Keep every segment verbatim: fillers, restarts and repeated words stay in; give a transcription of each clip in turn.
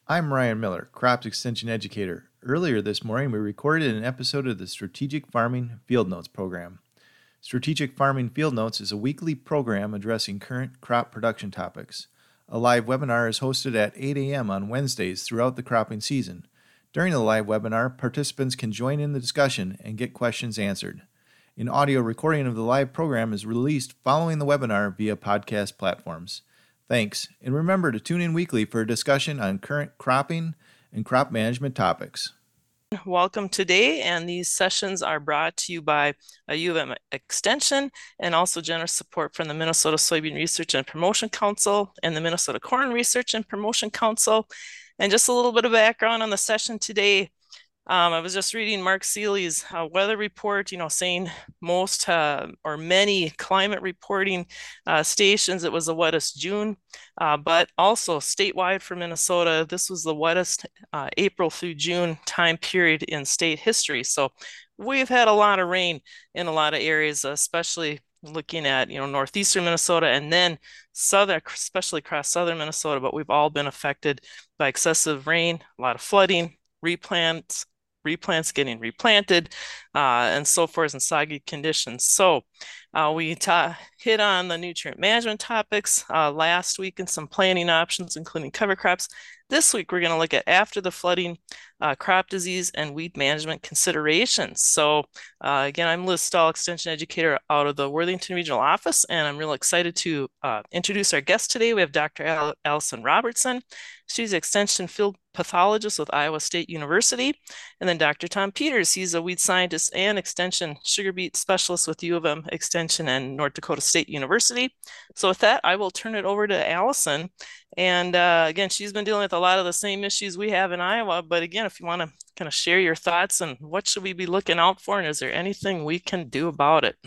I'm Ryan Miller, Crops Extension Educator. Earlier this morning, we recorded an episode of the Strategic Farming Field Notes program. Strategic Farming Field Notes is a weekly program addressing current crop production topics. A live webinar is hosted at eight a.m. on Wednesdays throughout the cropping season. During the live webinar, participants can join in the discussion and get questions answered. An audio recording of the live program is released following the webinar via podcast platforms. Thanks, and remember to tune in weekly for a discussion on current cropping and crop management topics. Welcome today, and these sessions are brought to you by a U of M Extension and also generous support from the Minnesota Soybean Research and Promotion Council and the Minnesota Corn Research and Promotion Council. And just a little bit of background on the session today. Um, I was just reading Mark Seeley's uh, weather report, you know, saying most uh, or many climate reporting uh, stations, it was the wettest June, uh, but also statewide for Minnesota, this was the wettest uh, April through June time period in state history. So we've had a lot of rain in a lot of areas, especially looking at, you know, northeastern Minnesota and then southern, especially across southern Minnesota, but we've all been affected by excessive rain, a lot of flooding, replants, replants getting replanted, uh, and so forth in soggy conditions. So uh, we hit on the nutrient management topics uh, last week and some planting options, including cover crops. This week, we're going to look at after the flooding, uh, crop disease, and weed management considerations. So uh, again, I'm Liz Stahl, Extension Educator out of the Worthington Regional Office, and I'm real excited to uh, introduce our guest today. We have Doctor Al Allison Robertson. She's an Extension Field Pathologist with Iowa State University. And then Doctor Tom Peters, he's a weed scientist and Extension Sugar Beet Specialist with U of M Extension and North Dakota State University. So with that, I will turn it over to Allison. And uh, again, she's been dealing with a lot of the same issues we have in Iowa. But again, if you want to kind of share your thoughts and what should we be looking out for, and is there anything we can do about it?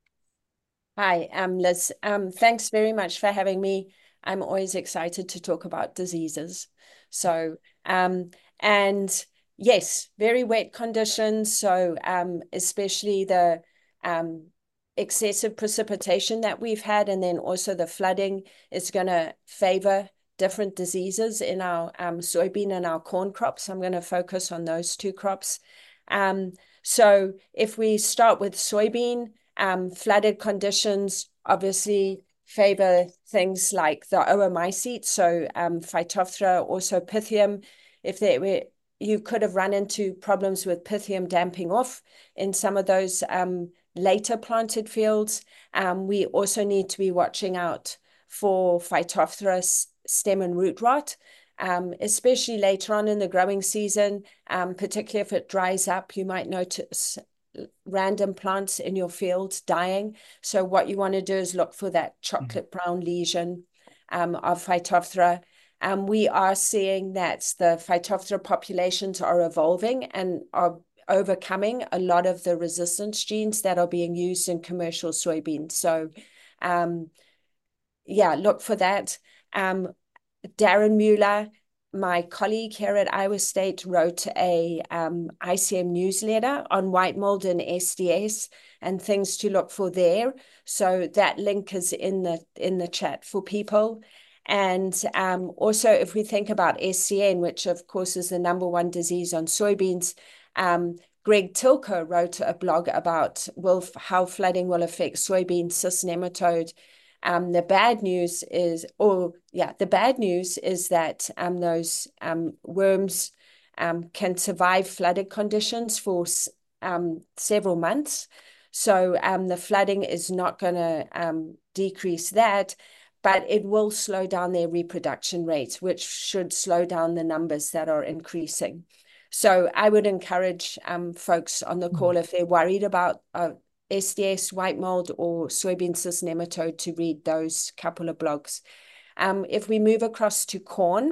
Hi, I'm Liz. Um, thanks very much for having me. I'm always excited to talk about diseases. So, um, and yes, very wet conditions. So, um, especially the um, excessive precipitation that we've had, and then also the flooding is going to favor different diseases in our um, soybean and our corn crops. I'm going to focus on those two crops. Um, so if we start with soybean, um, flooded conditions obviously favor things like the oomycetes, so um, Phytophthora, also Pythium. If they were, you could have run into problems with Pythium damping off in some of those um, later planted fields. Um, we also need to be watching out for Phytophthora stem and root rot, um, especially later on in the growing season, um, particularly if it dries up, you might notice random plants in your field dying. So what you want to do is look for that chocolate brown lesion um, of Phytophthora. Um, we are seeing that the Phytophthora populations are evolving and are overcoming a lot of the resistance genes that are being used in commercial soybeans. So um, yeah, look for that. Um, Darren Mueller, my colleague here at Iowa State, wrote a um, I C M newsletter on white mold and S D S and things to look for there. So that link is in the in the chat for people. And um, also, if we think about S C N, which of course is the number one disease on soybeans, um, Greg Tilker wrote a blog about will, how flooding will affect soybean cyst nematode. Um, the bad news is, or yeah, the bad news is that um, those um, worms um, can survive flooded conditions for um, several months. So um, the flooding is not going to um, decrease that, but it will slow down their reproduction rates, which should slow down the numbers that are increasing. So I would encourage um, folks on the call, if they're worried about uh, S D S, white mold, or soybean cyst nematode, to read those couple of blogs. Um, if we move across to corn,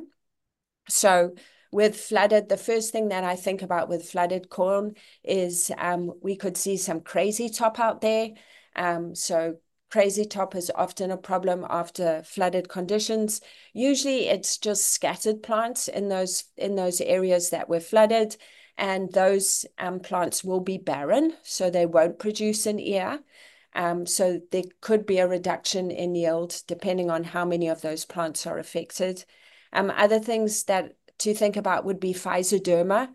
so with flooded, the first thing that I think about with flooded corn is um, we could see some crazy top out there. Um, so crazy top is often a problem after flooded conditions. Usually it's just scattered plants in those, in those areas that were flooded. And those um, plants will be barren, so they won't produce an ear. Um, so there could be a reduction in yield depending on how many of those plants are affected. Um, other things that to think about would be Physoderma.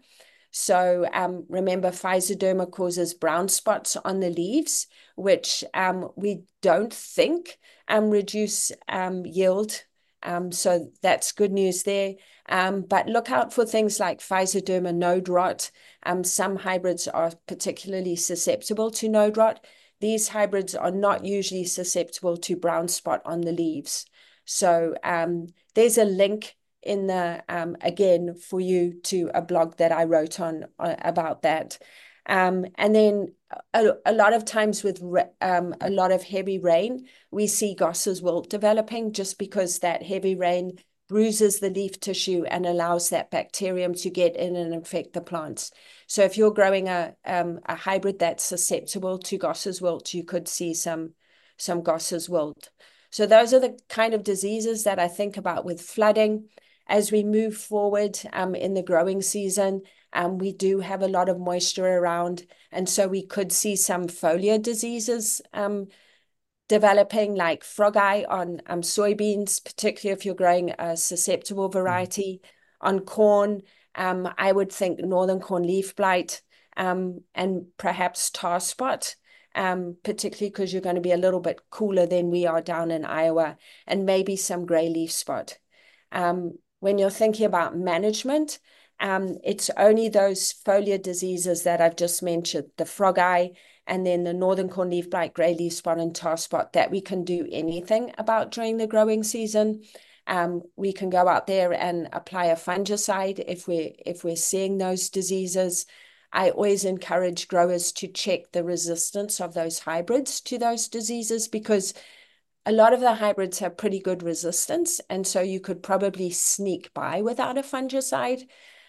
So um, remember, Physoderma causes brown spots on the leaves, which um, we don't think um, reduce um, yield. Um, so that's good news there. Um, but look out for things like Physoderma node rot. Um, some hybrids are particularly susceptible to node rot. These hybrids are not usually susceptible to brown spot on the leaves. So um, there's a link in the, um, again, for you to a blog that I wrote on uh, about that. Um, and then a, a lot of times with um, a lot of heavy rain, we see Gossa's wilt developing just because that heavy rain bruises the leaf tissue and allows that bacterium to get in and infect the plants. So if you're growing a, um, a hybrid that's susceptible to Gossa's wilt, you could see some, some Gossa's wilt. So those are the kind of diseases that I think about with flooding. As we move forward um, in the growing season, um, we do have a lot of moisture around, and so we could see some foliar diseases um, developing, like frog eye on um, soybeans, particularly if you're growing a susceptible variety. Mm-hmm. On corn, um, I would think northern corn leaf blight um, and perhaps tar spot. Um, particularly because you're going to be a little bit cooler than we are down in Iowa, and maybe some gray leaf spot. Um, when you're thinking about management, um, it's only those foliar diseases that I've just mentioned, the frog eye, and then the northern corn leaf blight, gray leaf spot, and tar spot, that we can do anything about during the growing season. Um, we can go out there and apply a fungicide if we're, if we're seeing those diseases. I always encourage growers to check the resistance of those hybrids to those diseases, because a lot of the hybrids have pretty good resistance, and so you could probably sneak by without a fungicide.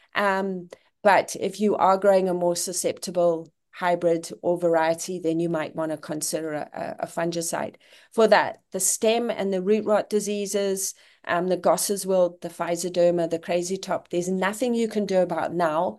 Um, but if you are growing a more susceptible hybrid or variety, then you might want to consider a, a fungicide. For that, the stem and the root rot diseases, um, the Gossa's wilt, the Physoderma, the crazy top, there's nothing you can do about now.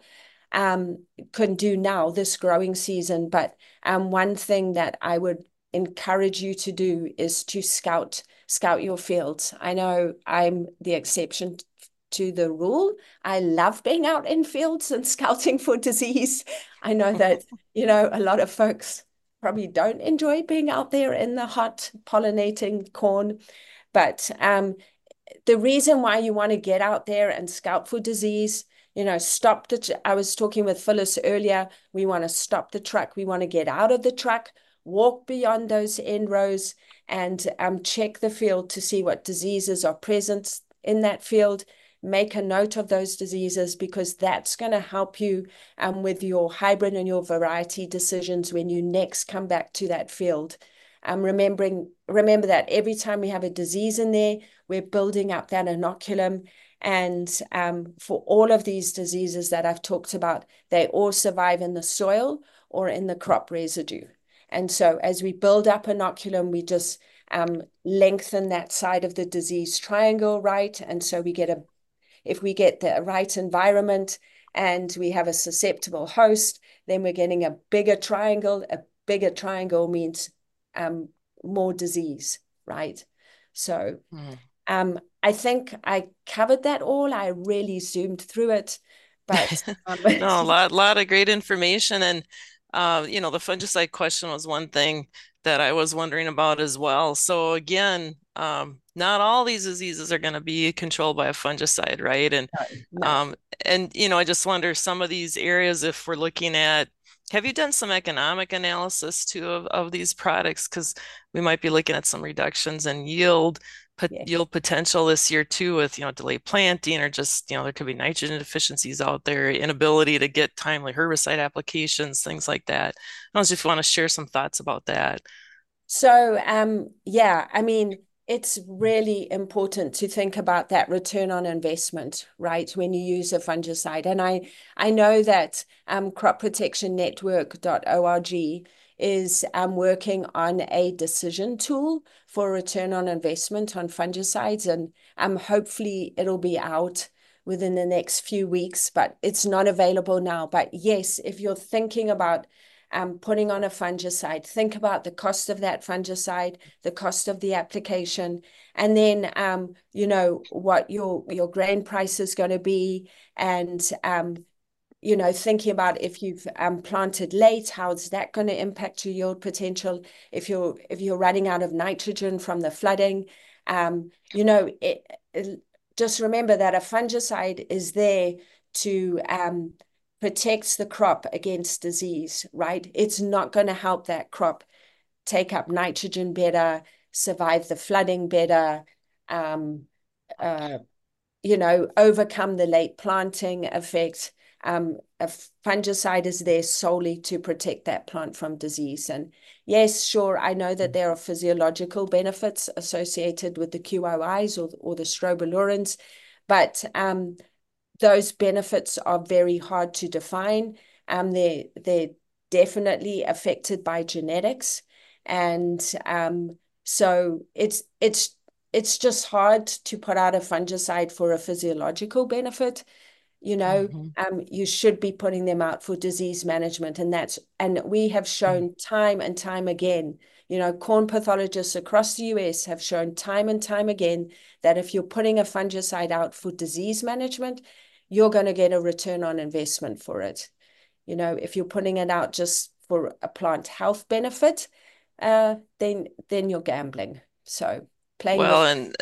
Um, can do now this growing season, but um, one thing that I would encourage you to do is to scout scout your fields. I know I'm the exception to the rule. I love being out in fields and scouting for disease. I know that, you know, a lot of folks probably don't enjoy being out there in the hot pollinating corn, but um, the reason why you want to get out there and scout for disease, you know, stop the, I was talking with Phyllis earlier, we want to stop the truck. We want to get out of the truck, walk beyond those end rows, and um, check the field to see what diseases are present in that field. Make a note of those diseases, because that's going to help you um, with your hybrid and your variety decisions when you next come back to that field. Um, remembering, remember that every time we have a disease in there, we're building up that inoculum. And um, for all of these diseases that I've talked about, they all survive in the soil or in the crop residue. And so as we build up inoculum, we just um, lengthen that side of the disease triangle, right? And so we get a, if we get the right environment and we have a susceptible host, then we're getting a bigger triangle. A bigger triangle means um, more disease, right? So mm. um, I think I covered that all. I really zoomed through it, but um, no, a lot, lot of great information. And uh, you know, the fungicide question was one thing that I was wondering about as well. So again, um, not all these diseases are going to be controlled by a fungicide, right? And no. um, and you know, I just wonder, some of these areas, if we're looking at, have you done some economic analysis too of, of these products? Because we might be looking at some reductions in yield. Yes. Yield potential this year too, with, you know, delayed planting, or just, you know, there could be nitrogen deficiencies out there, inability to get timely herbicide applications, things like that. I don't know if you want to share some thoughts about that. So, um, yeah, I mean, it's really important to think about that return on investment, right, when you use a fungicide. And I, I know that um, crop protection network dot org is um, working on a decision tool for return on investment on fungicides. And um, hopefully it'll be out within the next few weeks, but it's not available now. But yes, if you're thinking about um, putting on a fungicide, think about the cost of that fungicide, the cost of the application, and then, um, you know, what your, your grain price is going to be, and, um, you know, thinking about if you've um, planted late, how's that going to impact your yield potential? If you're if you're running out of nitrogen from the flooding, um, you know, it, it, just remember that a fungicide is there to um, protect the crop against disease, right? It's not going to help that crop take up nitrogen better, survive the flooding better, um, uh, you know, overcome the late planting effect. Um, a fungicide is there solely to protect that plant from disease. And yes, sure, I know that there are physiological benefits associated with the Q O Is or, or the strobilurins, but um, those benefits are very hard to define. Um, they're, they're definitely affected by genetics. And um, so it's, it's, it's just hard to put out a fungicide for a physiological benefit. You know, mm-hmm. um, you should be putting them out for disease management. And that's, and we have shown mm-hmm. time and time again, you know, corn pathologists across the U S have shown time and time again that if you're putting a fungicide out for disease management, you're going to get a return on investment for it. You know, if you're putting it out just for a plant health benefit, uh, then, then you're gambling. So playing well, and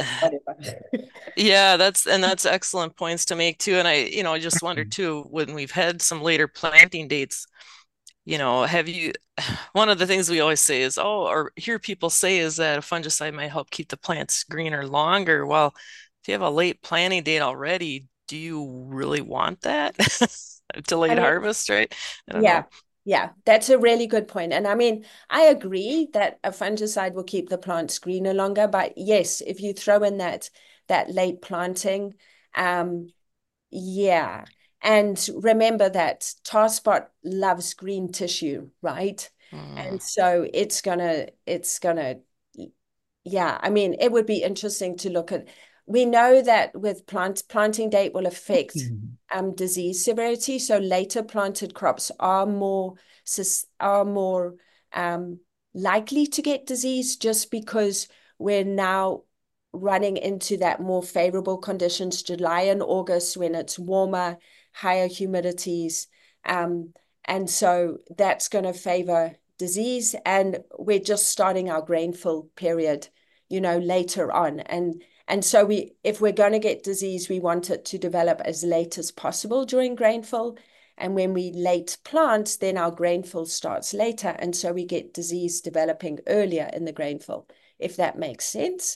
yeah, that's, and that's excellent points to make too. And I, you know, I just wonder too, when we've had some later planting dates, you know, have you, one of the things we always say is, oh, or hear people say is that a fungicide might help keep the plants greener longer. Well, if you have a late planting date already, do you really want that? Delayed I mean, harvest, right? I don't yeah. know. Yeah, that's a really good point. And I mean, I agree that a fungicide will keep the plants greener longer. But yes, if you throw in that that late planting, um, yeah. And remember that tar spot loves green tissue, right? Mm. And so it's gonna, it's gonna, yeah. I mean, it would be interesting to look at. We know that with plant planting date will affect mm. um, disease severity. So later planted crops are more are more um, likely to get disease just because we're now running into that more favorable conditions, July and August, when it's warmer, higher humidities. Um, and so that's going to favor disease. And we're just starting our grain fill period, you know, later on. And And so we, if we're going to get disease, we want it to develop as late as possible during grain fill. And when we late plant, then our grain fill starts later. And so we get disease developing earlier in the grain fill, if that makes sense.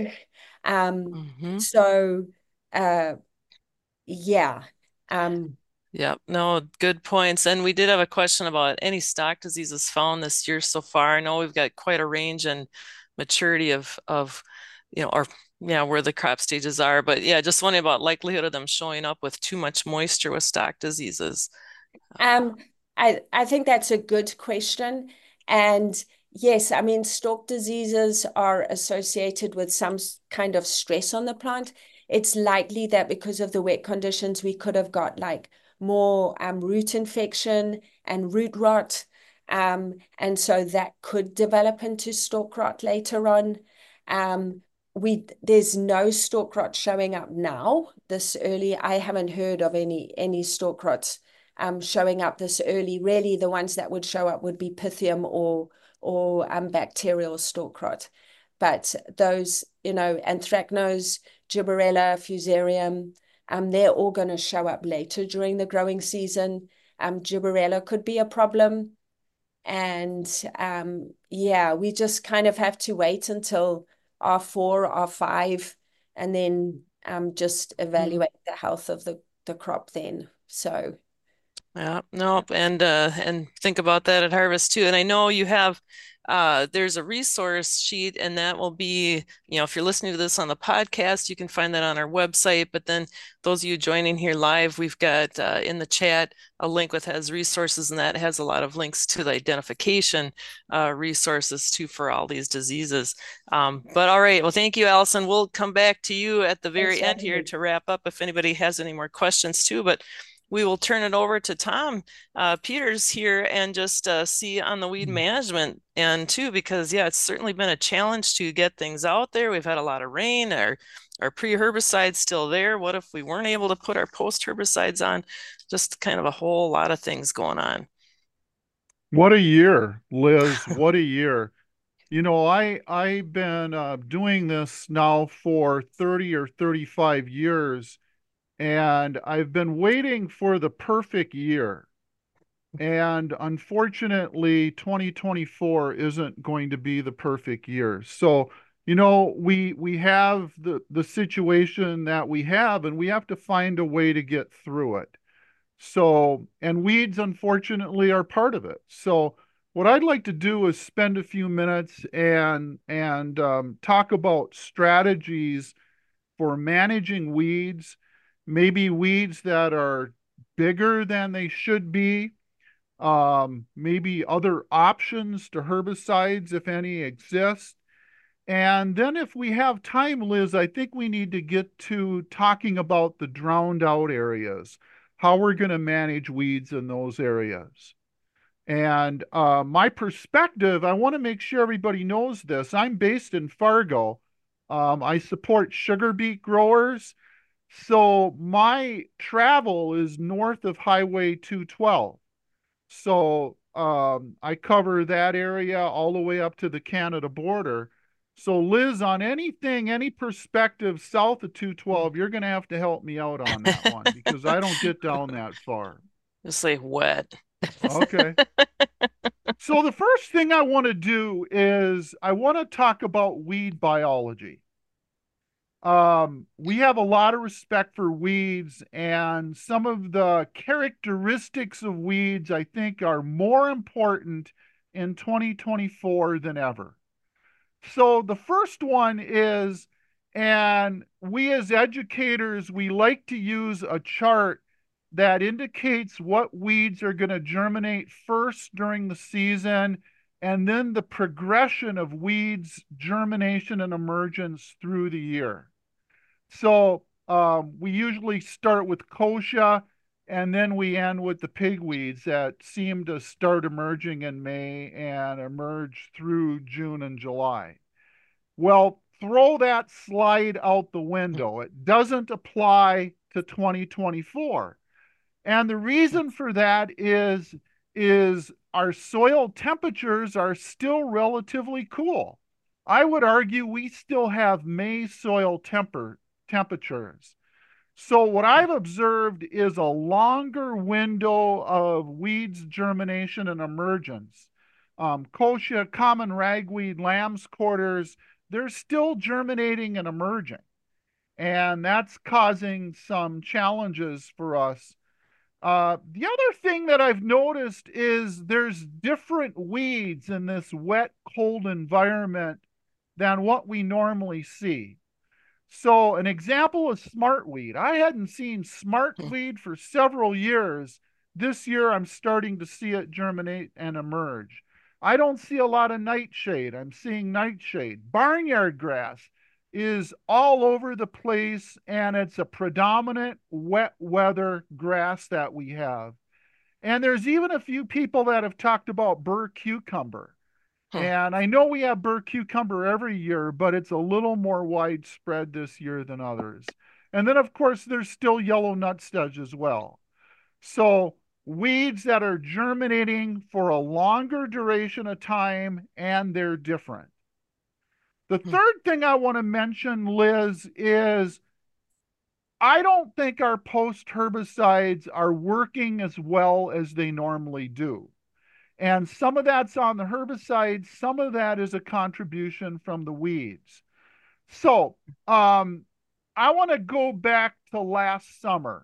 um, mm-hmm. So, uh, yeah. Um, yeah, no, good points. And we did have a question about any stalk diseases found this year so far. I know we've got quite a range and maturity of, of you know, or yeah, where the crop stages are. But yeah, just wondering about likelihood of them showing up with too much moisture with stalk diseases. Um, I, I think that's a good question. And yes, I mean, stalk diseases are associated with some kind of stress on the plant. It's likely that because of the wet conditions, we could have got like more um, root infection and root rot. Um, and so that could develop into stalk rot later on. Um, We, there's no stalk rot showing up now this early. I haven't heard of any any stalk rots um, showing up this early. Really, the ones that would show up would be Pythium or or um, bacterial stalk rot. But those, you know, Anthracnose, Gibberella, Fusarium, um, they're all going to show up later during the growing season. Um, Gibberella could be a problem. And um, yeah, we just kind of have to wait until R four, R five, and then um, just evaluate mm. the health of the, the crop then. So yeah, no, and uh, and think about that at harvest too. And I know you have uh, there's a resource sheet, and that will be, you know, if you're listening to this on the podcast, you can find that on our website. But then those of you joining here live, we've got uh, in the chat a link with has resources, and that has a lot of links to the identification uh, resources too for all these diseases. Um, but all right, well, thank you, Allison. We'll come back to you at the very Thanks, end here to wrap up if anybody has any more questions too. But we will turn it over to Tom uh, Peters here and just uh, see on the weed management and too, because yeah, it's certainly been a challenge to get things out there. We've had a lot of rain. Our our pre-herbicides still there. What if we weren't able to put our post-herbicides on? Just kind of a whole lot of things going on. What a year, Liz. What a year. You know, I I've been uh, doing this now for thirty or thirty-five years, and I've been waiting for the perfect year. And unfortunately, twenty twenty-four isn't going to be the perfect year. So, you know, we we have the the situation that we have, and we have to find a way to get through it. So, and weeds, unfortunately, are part of it. So, what I'd like to do is spend a few minutes and and um, talk about strategies for managing weeds, maybe weeds that are bigger than they should be, um, maybe other options to herbicides, if any exist. And then if we have time, Liz, I think we need to get to talking about the drowned out areas, how we're going to manage weeds in those areas. And uh, my perspective, I want to make sure everybody knows this. I'm based in Fargo. Um, I support sugar beet growers. So my travel is north of Highway two twelve. So um, I cover that area all the way up to the Canada border. So Liz, on anything, any perspective south of two twelve, you're going to have to help me out on that one because I don't get down that far. Just say wet. Okay. So the first thing I want to do is I want to talk about weed biology. Um, we have a lot of respect for weeds, and some of the characteristics of weeds, I think, are more important in twenty twenty-four than ever. So the first one is, and we as educators, we like to use a chart that indicates what weeds are going to germinate first during the season, and then the progression of weeds germination and emergence through the year. So um, we usually start with kochia, and then we end with the pigweeds that seem to start emerging in May and emerge through June and July. Well, throw that slide out the window. It doesn't apply to twenty twenty-four. And the reason for that is, is our soil temperatures are still relatively cool. I would argue we still have May soil temper, temperatures. So what I've observed is a longer window of weeds germination and emergence. Um, kochia, common ragweed, lamb's quarters, they're still germinating and emerging. And that's causing some challenges for us. Uh, the other thing that I've noticed is there's different weeds in this wet, cold environment than what we normally see. So an example is smartweed. I hadn't seen smartweed for several years. This year I'm starting to see it germinate and emerge. I don't see a lot of nightshade. I'm seeing nightshade. Barnyard grass is all over the place, and it's a predominant wet weather grass that we have. And there's even a few people that have talked about burr cucumber. Huh. And I know we have burr cucumber every year, but it's a little more widespread this year than others. And then, of course, there's still yellow nutsedge as well. So weeds that are germinating for a longer duration of time, and they're different. The third thing I want to mention, Liz, is I don't think our post herbicides are working as well as they normally do. And some of that's on the herbicides, some of that is a contribution from the weeds. So um, I want to go back to last summer.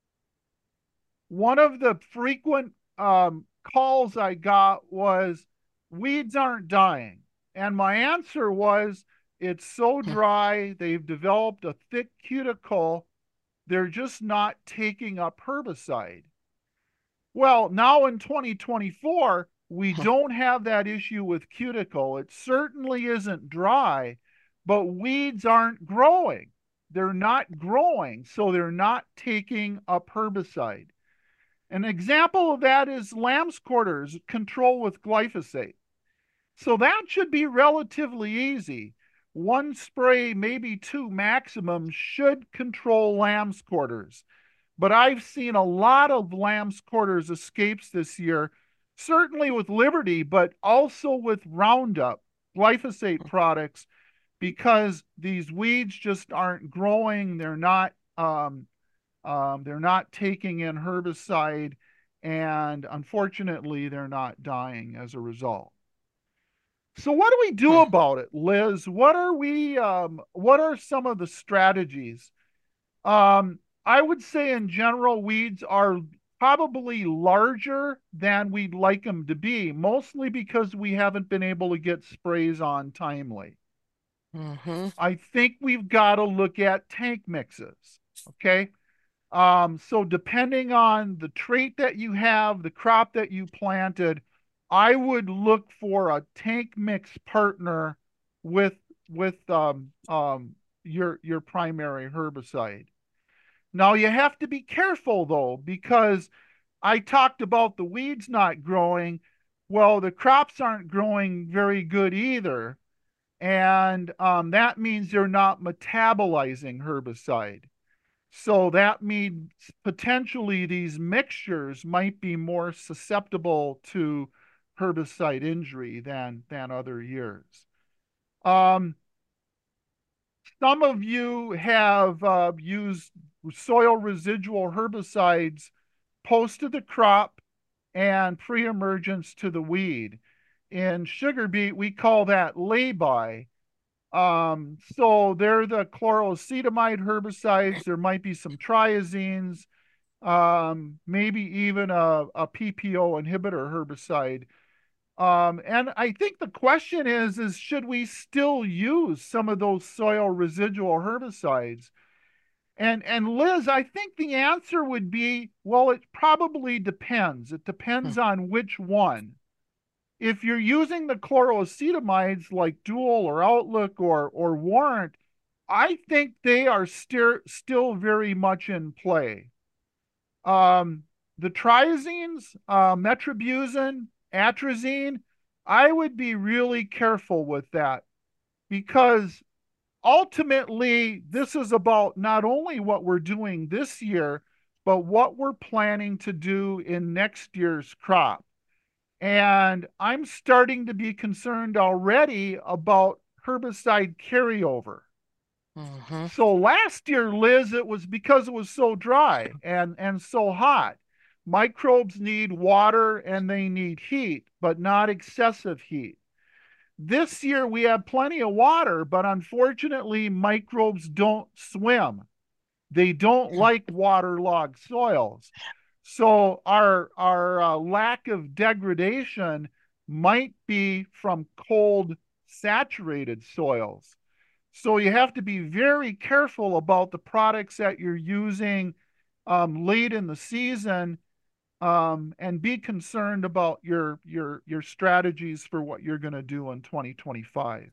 One of the frequent um, calls I got was, weeds aren't dying. And my answer was, it's so dry, they've developed a thick cuticle, they're just not taking up herbicide. Well, now in twenty twenty-four, we don't have that issue with cuticle. It certainly isn't dry, but weeds aren't growing. They're not growing, so they're not taking up herbicide. An example of that is lamb's quarters control with glyphosate. So that should be relatively easy. One spray, maybe two maximum, should control lamb's quarters. But I've seen a lot of lamb's quarters escapes this year, certainly with Liberty, but also with Roundup, glyphosate products, because these weeds just aren't growing. They're not um, um, they're not taking in herbicide, and unfortunately, they're not dying as a result. So what do we do about it, Liz? What are we? Um, what are some of the strategies? Um, I would say in general, weeds are probably larger than we'd like them to be, mostly because we haven't been able to get sprays on timely. Mm-hmm. I think we've got to look at tank mixes. Okay. Um, so depending on the trait that you have, the crop that you planted, I would look for a tank mix partner with with um, um, your your primary herbicide. Now you have to be careful though, because I talked about the weeds not growing. Well, the crops aren't growing very good either, and um, that means they're not metabolizing herbicide. So that means potentially these mixtures might be more susceptible to herbicide injury than, than other years. Um, some of you have uh, used soil residual herbicides post to the crop and pre-emergence to the weed. In sugar beet, we call that lay-by. Um, so they're the chlorocetamide herbicides. There might be some triazines, um, maybe even a, a P P O inhibitor herbicide. Um, and I think the question is, is should we still use some of those soil residual herbicides? And, and Liz, I think the answer would be, well, it probably depends. It depends on which one. If you're using the chloroacetamides like Dual or Outlook or, or Warrant, I think they are still still very much in play. Um, the triazines, uh, metribuzin, atrazine, I would be really careful with that, because ultimately this is about not only what we're doing this year, but what we're planning to do in next year's crop. And I'm starting to be concerned already about herbicide carryover. Mm-hmm. So last year, Liz, it was because it was so dry and, and so hot. Microbes need water and they need heat, but not excessive heat. This year, we have plenty of water, but unfortunately, microbes don't swim. They don't like waterlogged soils. So our, our uh, lack of degradation might be from cold, saturated soils. So you have to be very careful about the products that you're using um, late in the season, um, and be concerned about your, your, your strategies for what you're going to do in twenty twenty-five.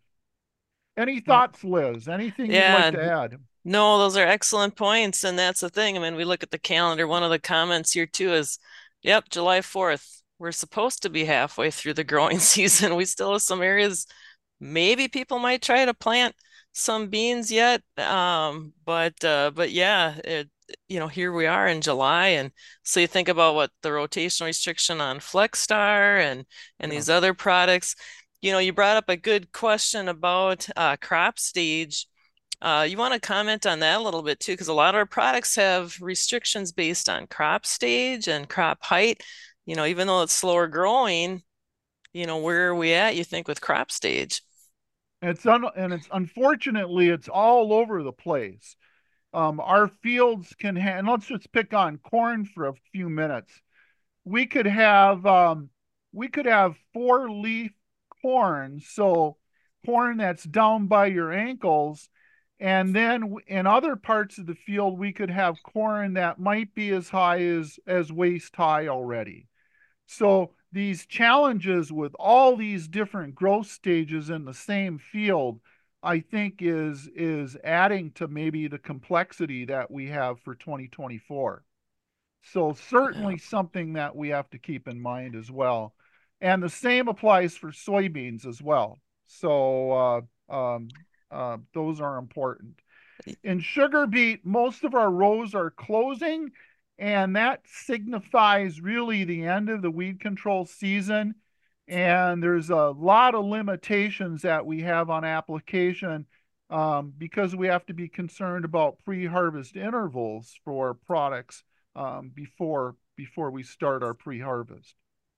Any thoughts, Liz? Anything you'd like Yeah. to add? No, those are excellent points. And that's the thing. I mean, we look at the calendar. One of the comments here too is, yep, July fourth. We're supposed to be halfway through the growing season. We still have some areas, maybe people might try to plant some beans yet. Um, but uh, but yeah, it, you know, here we are in July. And so you think about what the rotation restriction on Flexstar and and Yeah. these other products. You know, you brought up a good question about uh, crop stage. Uh, you want to comment on that a little bit too, because a lot of our products have restrictions based on crop stage and crop height. You know, even though it's slower growing, you know, where are we at, you think, with crop stage? It's un and it's unfortunately it's all over the place. Um, our fields can have, and let's just pick on corn for a few minutes. We could have um, we could have four leaf corn, so corn that's down by your ankles, and then in other parts of the field we could have corn that might be as high as as waist high already. So these challenges with all these different growth stages in the same field, I think is is adding to maybe the complexity that we have for twenty twenty-four. So certainly Yeah. something that we have to keep in mind as well. And the same applies for soybeans as well. So uh, um, uh, those are important. In sugar beet, most of our rows are closing, and that signifies really the end of the weed control season. And there's a lot of limitations that we have on application um, because we have to be concerned about pre-harvest intervals for products um, before before we start our pre-harvest.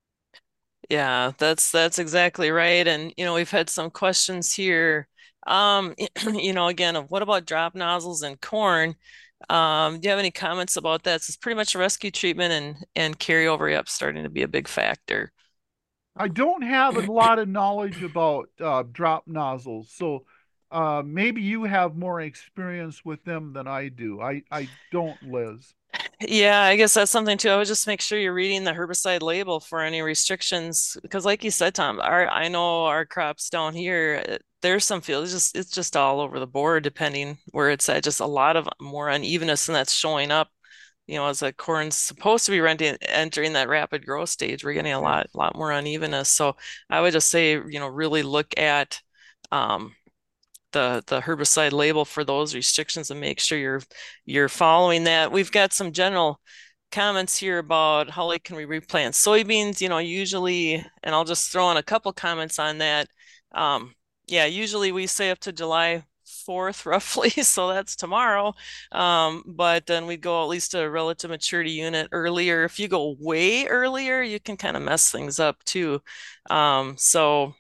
Yeah, that's that's exactly right. And you know, we've had some questions here. Um, you know, again, of what about drop nozzles in corn? Um, do you have any comments about that? So it's pretty much a rescue treatment and and carryover yep starting to be a big factor. I don't have a lot of knowledge about uh, drop nozzles, so uh, maybe you have more experience with them than I do. I, I don't, Liz. Yeah, I guess that's something too. I would just make sure you're reading the herbicide label for any restrictions because like you said, Tom, our I know our crops down here, uh, there's some fields just it's just all over the board depending where it's at, just a lot of more unevenness and that's showing up, you know, as a corn's supposed to be renting, entering that rapid growth stage, we're getting a Yes. lot lot more unevenness. So I would just say, you know, really look at um the the herbicide label for those restrictions and make sure you're you're following that. We've got some general comments here about how late can we replant soybeans, you know, usually, and I'll just throw in a couple comments on that. Um, yeah, usually we say up to July fourth roughly, so that's tomorrow. Um, but then we go at least a relative maturity unit earlier. If you go way earlier, you can kind of mess things up too. Um, so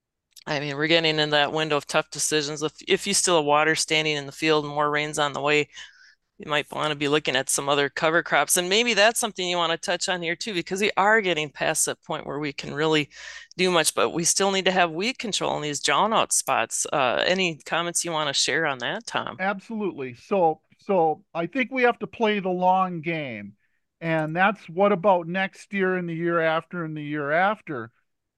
I mean, we're getting in that window of tough decisions. If if you still have water standing in the field and more rain's on the way, you might want to be looking at some other cover crops. And maybe that's something you want to touch on here too, because we are getting past that point where we can really do much, but we still need to have weed control in these drown out spots. Uh, any comments you want to share on that, Tom? Absolutely. So, so I think we have to play the long game. And that's what about next year and the year after and the year after.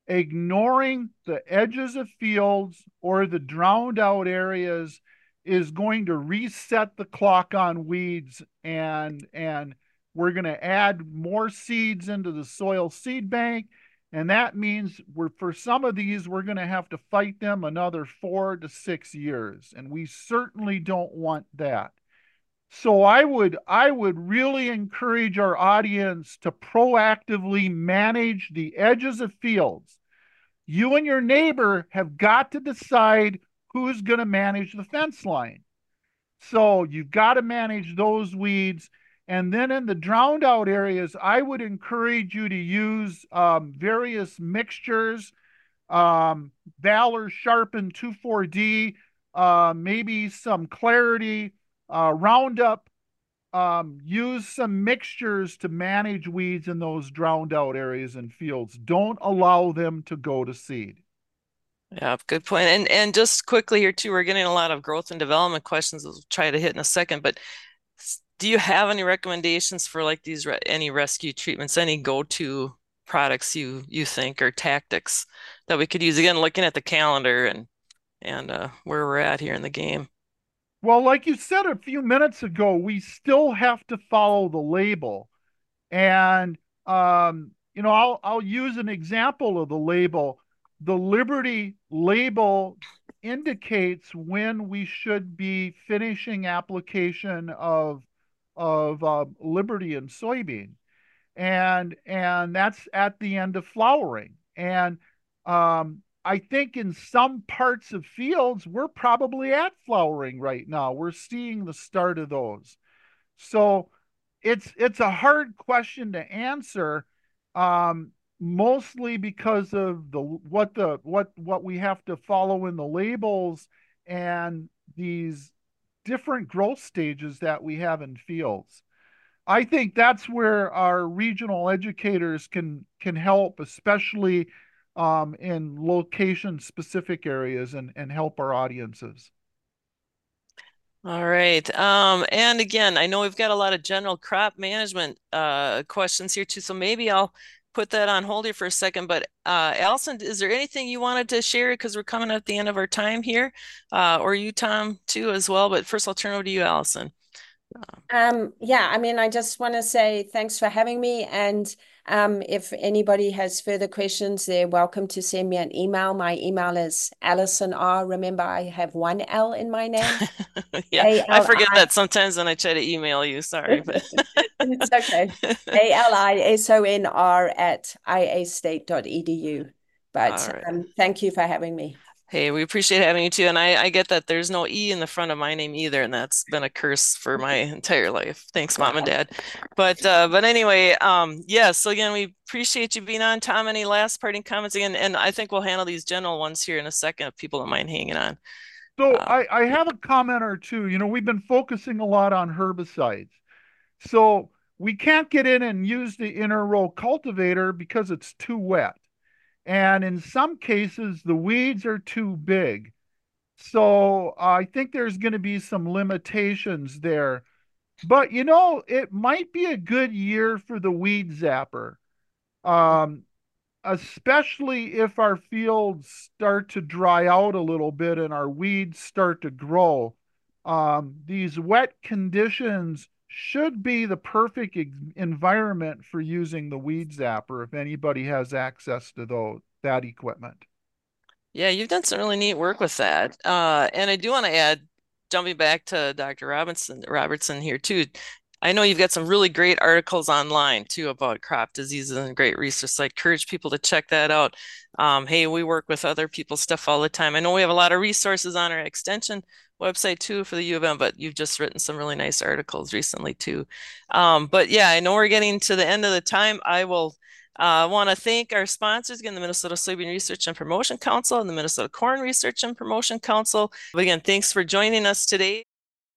Ignoring the edges of fields or the drowned out areas is going to reset the clock on weeds and and we're going to add more seeds into the soil seed bank, and that means we're for some of these we're going to have to fight them another four to six years, and we certainly don't want that. So I would I would really encourage our audience to proactively manage the edges of fields. You and your neighbor have got to decide who's going to manage the fence line. So you've got to manage those weeds. And then in the drowned out areas, I would encourage you to use um, various mixtures, um, Valor Sharpen two four D, uh, maybe some Clarity, uh, Roundup. Um, use some mixtures to manage weeds in those drowned out areas and fields. Don't allow them to go to seed. Yeah, good point. And and just quickly here too, we're getting a lot of growth and development questions. We'll try to hit in a second, but do you have any recommendations for like these re any rescue treatments, any go-to products you you think or tactics that we could use? Again, looking at the calendar and and uh, where we're at here in the game. Well, like you said a few minutes ago, we still have to follow the label. And um, you know, I'll I'll use an example of the label. The Liberty label indicates when we should be finishing application of of uh, Liberty and soybean, and and that's at the end of flowering. And um, I think in some parts of fields we're probably at flowering right now. We're seeing the start of those. So it's it's a hard question to answer, um, mostly because of the what the what what we have to follow in the labels and these different growth stages that we have in fields. I think that's where our regional educators can can help, especially um, in location specific areas, and and help our audiences. All right. Um, and again, I know we've got a lot of general crop management uh, questions here too, so maybe I'll put that on hold here for a second. But uh, Allison, is there anything you wanted to share? Because we're coming at the end of our time here, uh, or you, Tom, too, as well. But first, I'll turn over to you, Allison. Um, yeah, I mean, I just want to say thanks for having me. And um, if anybody has further questions, they're welcome to send me an email. My email is Alison R. Remember, I have one L in my name. Yeah, I forget that sometimes when I try to email you. Sorry, but it's okay. A L I S O N R at I A state dot E D U. But right. um, thank you for having me. Hey, we appreciate having you too. And I, I get that there's no E in the front of my name either, and that's been a curse for my entire life. Thanks, Mom and Dad. But uh, but anyway, um, yeah, so again, we appreciate you being on. Tom, any last parting comments again? And I think we'll handle these general ones here in a second if people don't mind hanging on. So uh, I, I have a comment or two. You know, we've been focusing a lot on herbicides. So we can't get in and use the inner row cultivator because it's too wet. And in some cases, the weeds are too big. So uh, I think there's going to be some limitations there. But, you know, it might be a good year for the weed zapper, um, especially if our fields start to dry out a little bit and our weeds start to grow. Um, these wet conditions should be the perfect environment for using the weed zapper if anybody has access to those, that equipment. Yeah, you've done some really neat work with that. Uh, and I do want to add, jumping back to Doctor Robinson Robertson here too. I know you've got some really great articles online too about crop diseases and great research. So I encourage people to check that out. Um, hey, we work with other people's stuff all the time. I know we have a lot of resources on our extension website too for the U of M, but you've just written some really nice articles recently too. Um, but yeah, I know we're getting to the end of the time. I will I uh, want to thank our sponsors, again, the Minnesota Soybean Research and Promotion Council and the Minnesota Corn Research and Promotion Council. But again, thanks for joining us today.